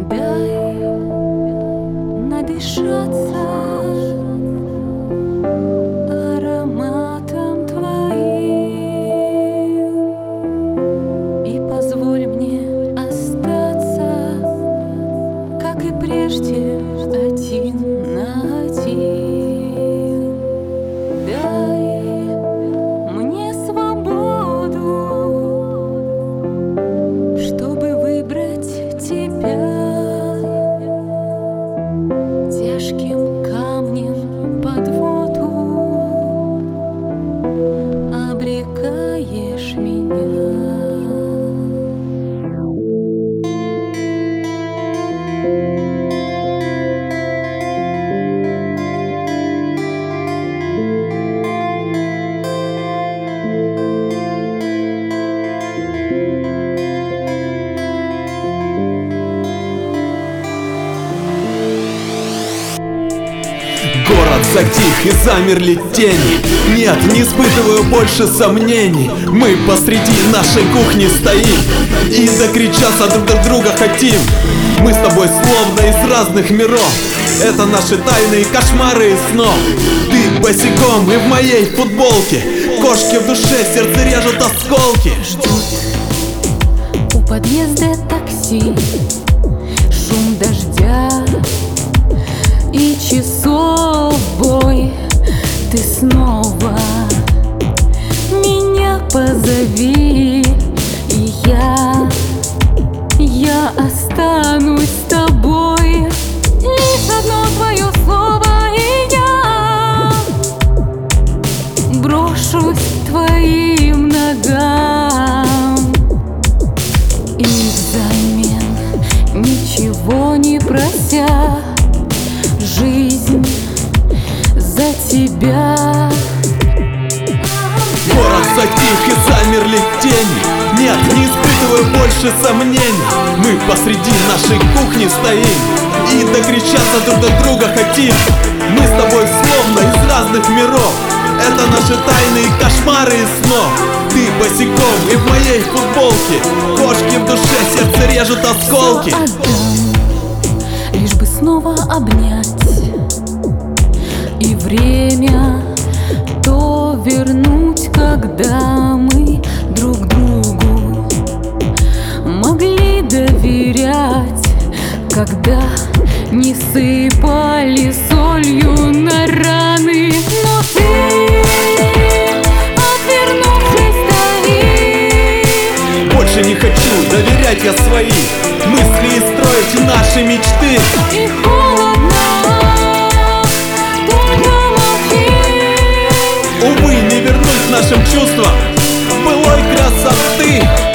Дай надышаться ароматом твоим и позволь мне остаться, как и прежде, один на один. Дай мне свободу, чтобы выбрать тебя. Тяжким камнем под воду обрекаешь меня. Город затих и замерли тени. Нет, не испытываю больше сомнений. Мы посреди нашей кухни стоим и докричаться друг до друга хотим. Мы с тобой словно из разных миров. Это наши тайные кошмары и снов. Ты босиком и в моей футболке. Кошки в душе, сердце режут осколки. Ждут у подъезда такси, шум дождя и часов бой. Ты снова меня позови, и я останусь с тобой. Лишь одно твое слово, и я брошусь к твоим ногам. И взамен, ничего не прося, жизнь за тебя. Город затих и замерли тени. Нет, не испытываю больше сомнений. Мы посреди нашей кухни стоим и докричаться друг до друга хотим. Мы с тобой словно из разных миров. Это наши тайные кошмары и снов. Ты босиком и в моей футболке. Кошки в душе, сердце режут осколки. Всё отдам, лишь бы снова обнять, и время то вернуть, когда мы друг другу могли доверять, когда не сыпали солью на раны. Но ты, отвернувшись, стоишь. Больше не хочу доверять я свои мысли и строить наши мечты. И холодно, только молчишь. Увы, не вернуть нашим чувствам былой красоты.